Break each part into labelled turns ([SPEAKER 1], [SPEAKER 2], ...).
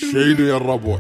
[SPEAKER 1] شيلوا يا الربع.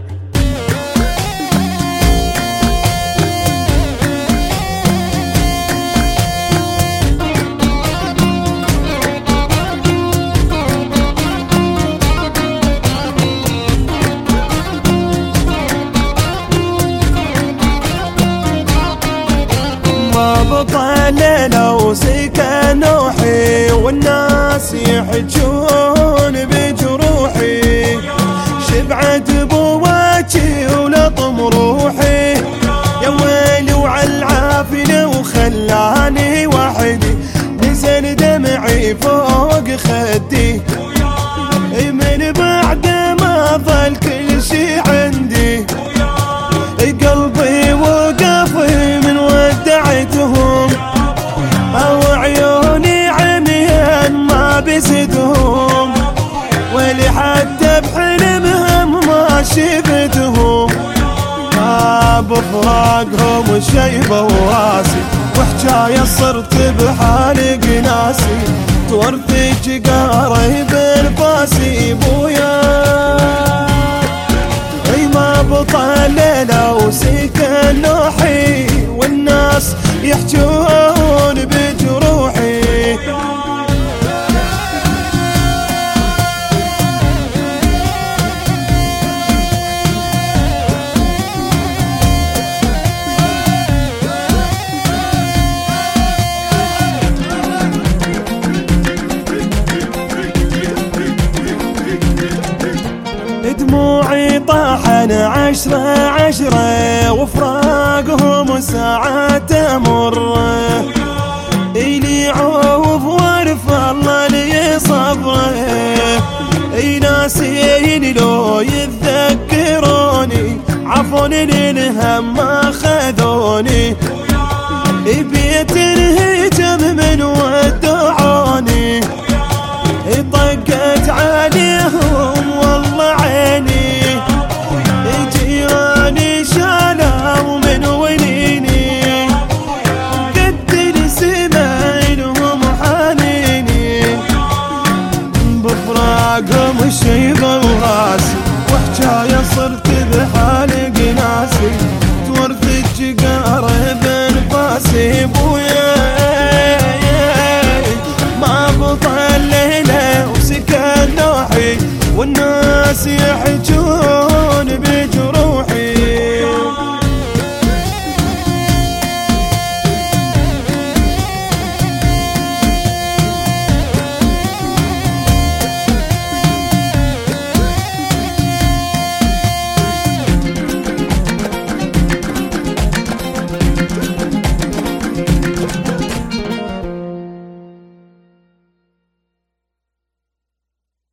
[SPEAKER 2] ما بطل لو سكن نوحي والناس يحجون بجروحي، شبعت بواجي ولطم روحي، يا ويلي وعالعافية وخلاني وحدي، نزل دمعي فوق خدي، من بعد ما ظل كل شي عندي، قلبي وقف من ودعتهم، او عيوني عميان ما بزدهم، ولي حتى بحلمهم ما شفتهم، بفراقهم شي بواسي، وحجاية صرت بحالق ناسي، تورثك قارب الفاسي بويا، اي ما بطل لو سكن نوحي والناس يحجون بجروحي. دموعي طاحن 10 وفراقهم ساعات تمر، إلي عوف وارف الله لي صبره، ناسين لو يتذكروني، عفوني للهم ما خذوني، بيت الهجم من ودعوني، طقت عليهم والله عيني، جيراني شالوا من وليني، قد السماينهم حنيني، بفراقهم شيب الغاسي، وحجاية صرت بحالق ناسي، تورثك قارب انفاسي بويا، ما بطل ليلة وسكن نوحي والناس